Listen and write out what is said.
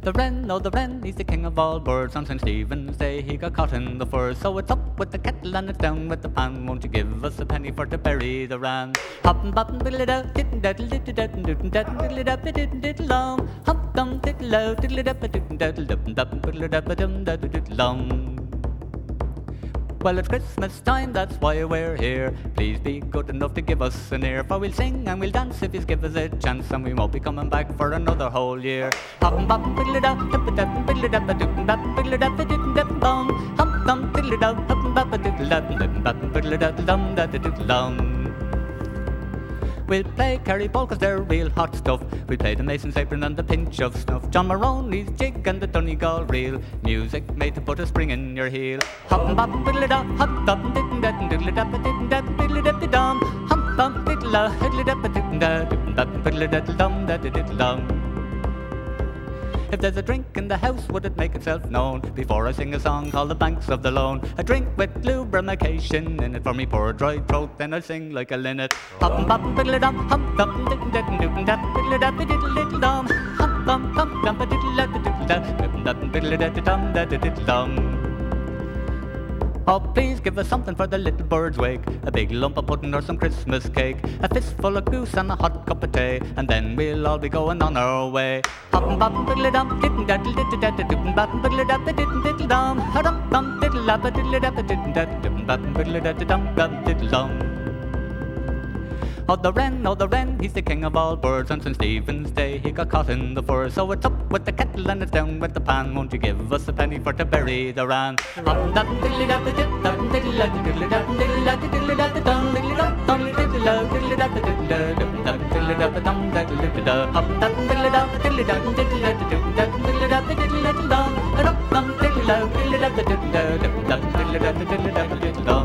The wren, oh the wren, he's the king of all birds. On St. Stephen's Day he got caught in the fur. So it's up with the kettle and it's down with the pan. Won't you give us a penny for to bury the ram? Hoppin' boppin' diddle da, diddle daddle diddle daddle diddle daddle diddle da diddle diddle dum. Hop dum diddle da, diddle da diddle daddle diddle diddle daddle dum daddle diddle dum. Well, it's Christmas time, that's why we're here. Please be good enough to give us an ear, for we'll sing and we'll dance if you give us a chance, and we won't be coming back for another whole year. Hoppin' boppin' diddle-da, dip-a-dap, diddle-da-dap, diddle-dap, diddle-dap, diddle-dap, dum. Hop dum diddle-da, hop-a-dap, diddle-dap, diddle-dap, diddle-dap, dum, da-da-diddle-dum. We'll play carry ball 'cause they're real hot stuff. We'll play the Mason's apron and the pinch of snuff, John Maroney's jig and the Donegal reel. Music made to put a spring in your heel. Hop bop diddle da, hop dop diddle da, diddle da, diddle da, diddle da, dum. Hop bop diddle da, diddle da, diddle da, diddle da, dum da, diddle dum. If there's a drink in the house, would it make itself known before I sing a song called The Banks of the Lone? A drink with lubrication in it for me poor dry throat, then I'll sing like a linnet. Hop and pop and diddle dum, hop dum diddle diddle diddle diddle diddle diddle dum. Hop dum dum dum diddle diddle diddle diddle diddle diddle dum. Oh, please give us something for the little bird's wake. A big lump of pudding or some Christmas cake, a fistful of goose and a hot cup of tea, and then we'll all be going on our way. Hop and bop and diddle dum, diddle daddle diddle daddle diddle bop and diddle dap diddle diddle dum. Hop dum diddle dap diddle dap diddle daddle diddle bop and diddle daddle dum diddle dum. Oh the wren, he's the king of all birds. On St. Stephen's Day he got caught in the fur. So it's up with the kettle and it's down with the pan. Won't you give us a penny for to bury the ram? Hop da diddle da diddle da diddle da diddle da diddle da diddle da dum diddle da dum diddle da diddle da diddle da diddle da dum diddle da hop da diddle da diddle da diddle da diddle da diddle da diddle da dum dum diddle da diddle da diddle da diddle da diddle da diddle da